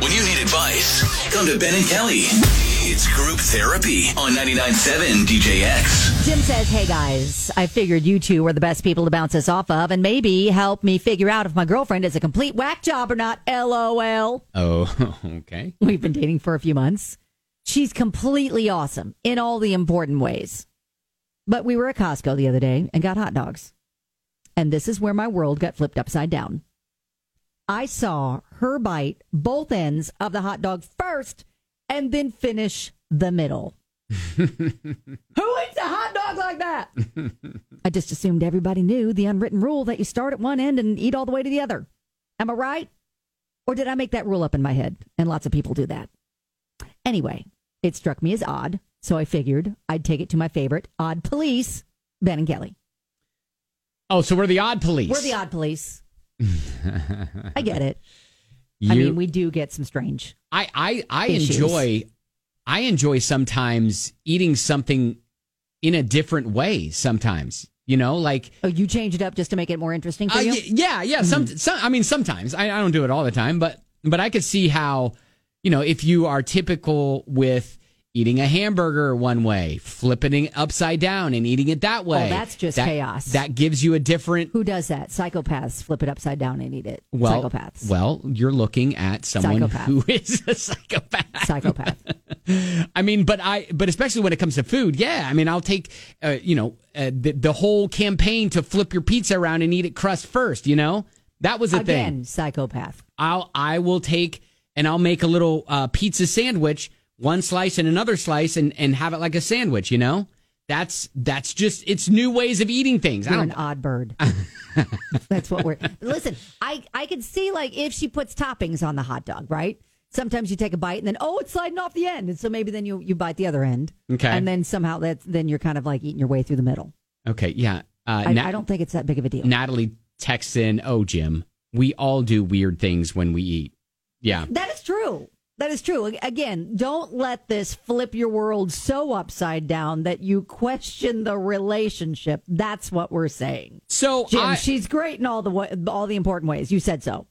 When you need advice, come to Ben and Kelly. It's Group Therapy on 99.7 DJX. Jim says, hey guys, I figured you two were the best people to bounce this off of and maybe help me figure out if my girlfriend is a complete whack job or not. LOL. Oh, okay. We've been dating for a few months. She's completely awesome in all the important ways. But we were at Costco the other day and got hot dogs. And this is where my world got flipped upside down. I saw her bite both ends of the hot dog first and then finish the middle. Who eats a hot dog like that? I just assumed everybody knew the unwritten rule that you start at one end and eat all the way to the other. Am I right? Or did I make that rule up in my head? And lots of people do that. Anyway, it struck me as odd, so I figured I'd take it to my favorite odd police, Ben and Kelly. Oh, so we're the odd police. We're the odd police. I get it. I mean, we do get some strange. I enjoy sometimes eating something in a different way. Sometimes, like you change it up just to make it more interesting for you. Yeah. Mm-hmm. Sometimes I don't do it all the time, but I could see how, if you are typical with eating a hamburger one way, flipping it upside down and eating it that way. Oh, that's just chaos. That gives you a different... Who does that? Psychopaths flip it upside down and eat it. Well, psychopaths. Well, you're looking at someone who is a psychopath. Psychopath. I mean, but especially when it comes to food, yeah. I mean, I'll take, the whole campaign to flip your pizza around and eat it crust first, That was a thing. Again, psychopath. I will take and I'll make a little pizza sandwich, one slice and another slice, and have it like a sandwich, That's just, it's new ways of eating things. You're an odd bird. That's what we're... Listen, I could see, like, if she puts toppings on the hot dog, right? Sometimes you take a bite and then, it's sliding off the end. And so maybe then you bite the other end. Okay. And then somehow then you're kind of like eating your way through the middle. Okay, yeah. I don't think it's that big of a deal. Natalie texts in, Jim, we all do weird things when we eat. Yeah. That is true. That is true. Again, don't let this flip your world so upside down that you question the relationship. That's what we're saying. So, Jim, she's great in all the important ways. You said so.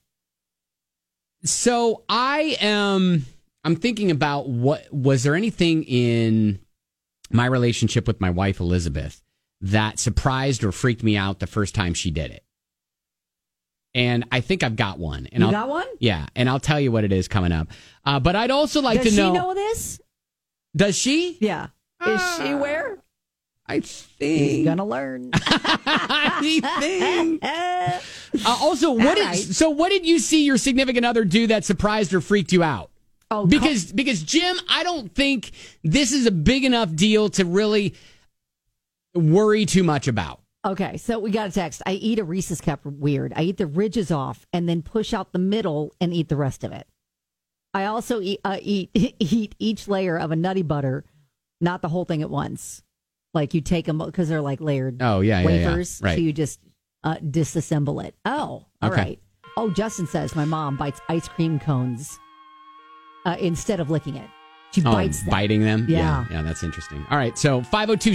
So I'm thinking about was there anything in my relationship with my wife, Elizabeth, that surprised or freaked me out the first time she did it? And I think I've got one. And you got one? Yeah, and I'll tell you what it is coming up. But I'd also like to know... Does she know this? Does she? Yeah. Is she aware? I think... She's gonna learn. I think. Also, what did you see your significant other do that surprised or freaked you out? Oh, because Jim, I don't think this is a big enough deal to really worry too much about. Okay, so we got a text. I eat a Reese's Cup weird. I eat the ridges off and then push out the middle and eat the rest of it. I also eat each layer of a Nutty Butter, not the whole thing at once. Like you take them because they're like layered wafers. Yeah. Right. So you just disassemble it. Oh, all right. Oh, Justin says my mom bites ice cream cones instead of licking it. She bites them. Biting them? Yeah. Yeah, that's interesting. All right, so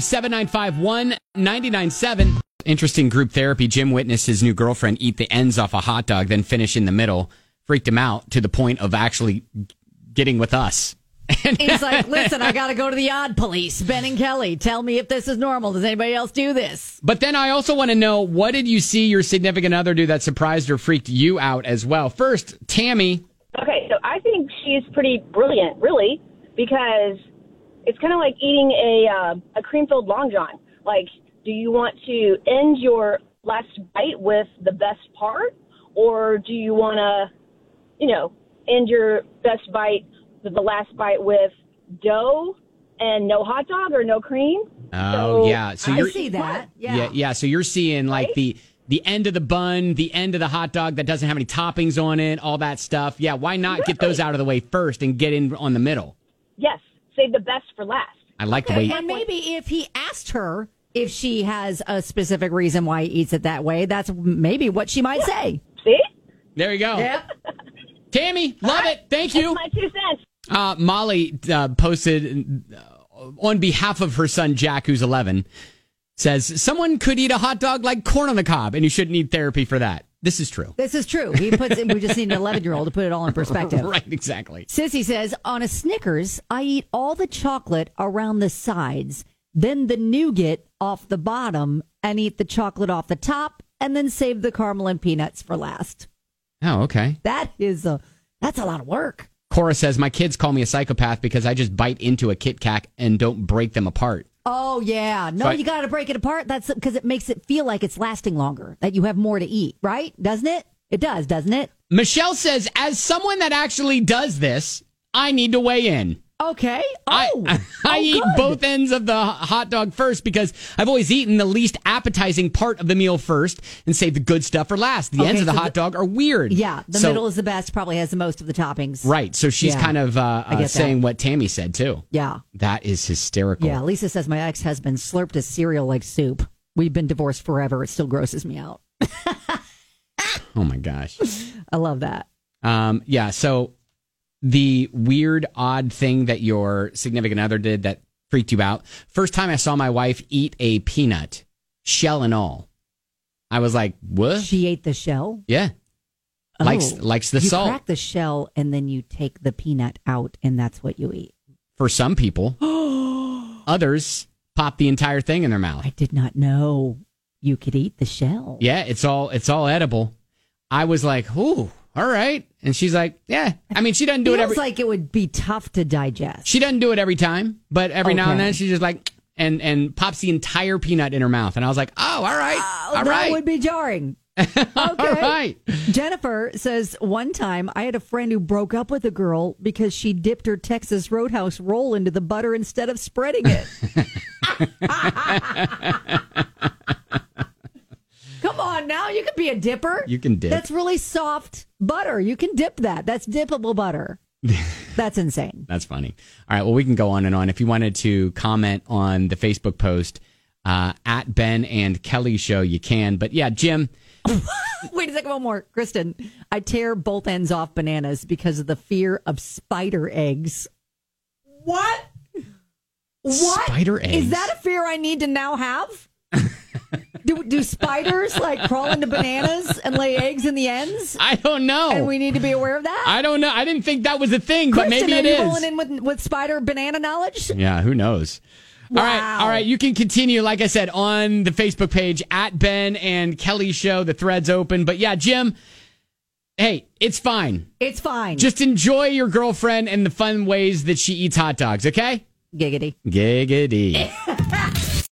502-795-1997. Interesting group therapy. Jim witnessed his new girlfriend eat the ends off a hot dog, then finish in the middle. Freaked him out to the point of actually getting with us. He's like, listen, I got to go to the odd police. Ben and Kelly, tell me if this is normal. Does anybody else do this? But then I also want to know, what did you see your significant other do that surprised or freaked you out as well? First, Tammy. Okay, so I think she's pretty brilliant, really. Because it's kind of like eating a cream-filled Long John. Like, do you want to end your last bite with the best part? Or do you want to, end your best bite, the last bite with dough and no hot dog or no cream? Yeah. So I see that. Yeah. So you're seeing like the end of the bun, the end of the hot dog that doesn't have any toppings on it, all that stuff. Yeah, why not get those out of the way first and get in on the middle? Yes, save the best for last. I like the way... And maybe if he asked her if she has a specific reason why he eats it that way, that's maybe what she might say. See? There you go. Yep. Tammy, love it. Thank you. That's my 2 cents. Molly posted on behalf of her son, Jack, who's 11, says, someone could eat a hot dog like corn on the cob, and you shouldn't need therapy for that. This is true. This is true. We just need an 11-year-old to put it all in perspective. Right, exactly. Sissy says, on a Snickers, I eat all the chocolate around the sides, then the nougat off the bottom, and eat the chocolate off the top, and then save the caramel and peanuts for last. Oh, okay. That's a lot of work. Cora says, my kids call me a psychopath because I just bite into a Kit Kat and don't break them apart. Oh, yeah. No, you got to break it apart. That's because it makes it feel like it's lasting longer, that you have more to eat, right? Doesn't it? It does, doesn't it? Michelle says, as someone that actually does this, I need to weigh in. Okay. I eat good. both ends of the hot dog first because I've always eaten the least appetizing part of the meal first and save the good stuff for last. The ends of the hot dog are weird. Yeah, the middle is the best, probably has the most of the toppings. Right, so she's kind of saying what Tammy said, too. Yeah. That is hysterical. Yeah, Lisa says my ex-husband slurped his cereal like soup. We've been divorced forever. It still grosses me out. Oh, my gosh. I love that. Yeah, so the weird, odd thing that your significant other did that freaked you out. First time I saw my wife eat a peanut, shell and all. I was like, what? She ate the shell? Yeah. Likes the salt. You crack the shell and then you take the peanut out and that's what you eat. For some people. Others pop the entire thing in their mouth. I did not know you could eat the shell. Yeah, it's all edible. I was like, ooh, all right. And she's like, yeah. I mean, she doesn't do it every... Feels like it would be tough to digest. She doesn't do it every time, but every now and then she's just like, and pops the entire peanut in her mouth. And I was like, oh, all right. All right. That would be jarring. Okay. All right. Jennifer says, one time I had a friend who broke up with a girl because she dipped her Texas Roadhouse roll into the butter instead of spreading it. Come on now, you can be a dipper. You can dip. That's really soft butter. You can dip that. That's dippable butter. That's insane. That's funny. All right, well, we can go on and on. If you wanted to comment on the Facebook post at Ben and Kelly Show, you can. But yeah, Jim... Wait a second, one more. Kristen, I tear both ends off bananas because of the fear of spider eggs. What? Spider eggs? Is that a fear I need to now have? Do spiders like crawl into bananas and lay eggs in the ends? I don't know. And we need to be aware of that? I don't know. I didn't think that was a thing, Kristen, but maybe it is. Are you rolling in with spider banana knowledge? Yeah, who knows? Wow. All right. You can continue, like I said, on the Facebook page at Ben and Kelly Show. The thread's open. But yeah, Jim, hey, it's fine. It's fine. Just enjoy your girlfriend and the fun ways that she eats hot dogs, okay? Giggity. Giggity.